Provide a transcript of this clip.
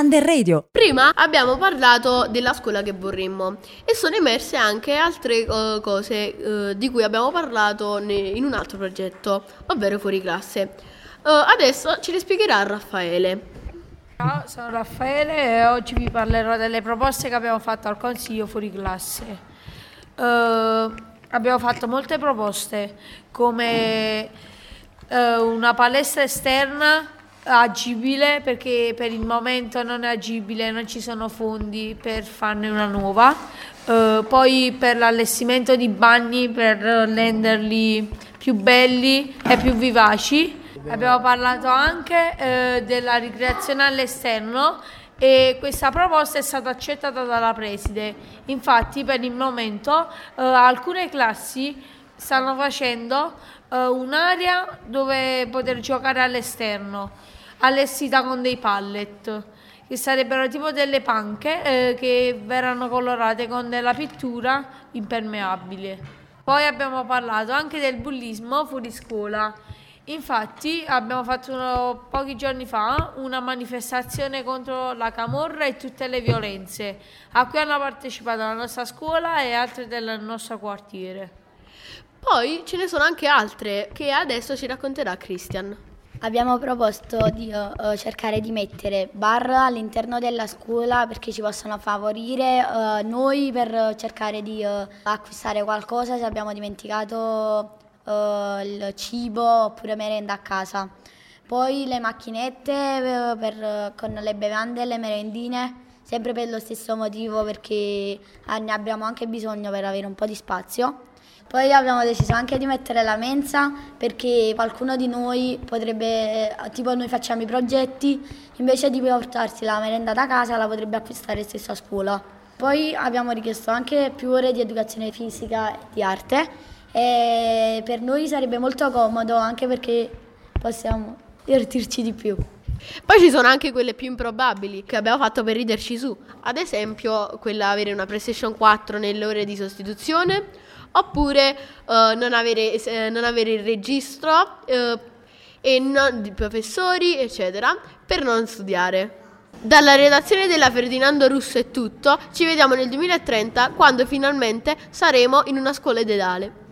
Under Radio. Prima abbiamo parlato della scuola che vorremmo e sono emerse anche altre cose di cui abbiamo parlato in un altro progetto, ovvero Fuori Classe. Adesso ce le spiegherà Raffaele. Ciao, sono Raffaele e oggi vi parlerò delle proposte che abbiamo fatto al Consiglio Fuori Classe. Abbiamo fatto molte proposte, come una palestra esterna agibile, perché per il momento non è agibile, non ci sono fondi per farne una nuova. Poi per l'allestimento di bagni, per renderli più belli e più vivaci. Abbiamo parlato anche della ricreazione all'esterno e questa proposta è stata accettata dalla preside. Infatti per il momento alcune classi stanno facendo un'area dove poter giocare all'esterno, allestita con dei pallet, che sarebbero tipo delle panche che verranno colorate con della pittura impermeabile. Poi abbiamo parlato anche del bullismo fuori scuola. Infatti abbiamo fatto pochi giorni fa una manifestazione contro la camorra e tutte le violenze, a cui hanno partecipato la nostra scuola e altre del nostro quartiere. Poi ce ne sono anche altre che adesso ci racconterà Christian. Abbiamo proposto di cercare di mettere bar all'interno della scuola perché ci possono favorire noi per cercare di acquistare qualcosa se abbiamo dimenticato il cibo oppure merenda a casa. Poi le macchinette con le bevande e le merendine, sempre per lo stesso motivo, perché ne abbiamo anche bisogno per avere un po' di spazio. Poi abbiamo deciso anche di mettere la mensa perché qualcuno di noi potrebbe, tipo noi facciamo i progetti, invece di portarsi la merenda da casa la potrebbe acquistare stesso a scuola. Poi abbiamo richiesto anche più ore di educazione fisica e di arte e per noi sarebbe molto comodo anche perché possiamo divertirci di più. Poi ci sono anche quelle più improbabili che abbiamo fatto per riderci su, ad esempio quella avere una PlayStation 4 nelle ore di sostituzione, oppure non avere il registro e di professori, eccetera, per non studiare. Dalla redazione della Ferdinando Russo è tutto, ci vediamo nel 2030 quando finalmente saremo in una scuola dedale.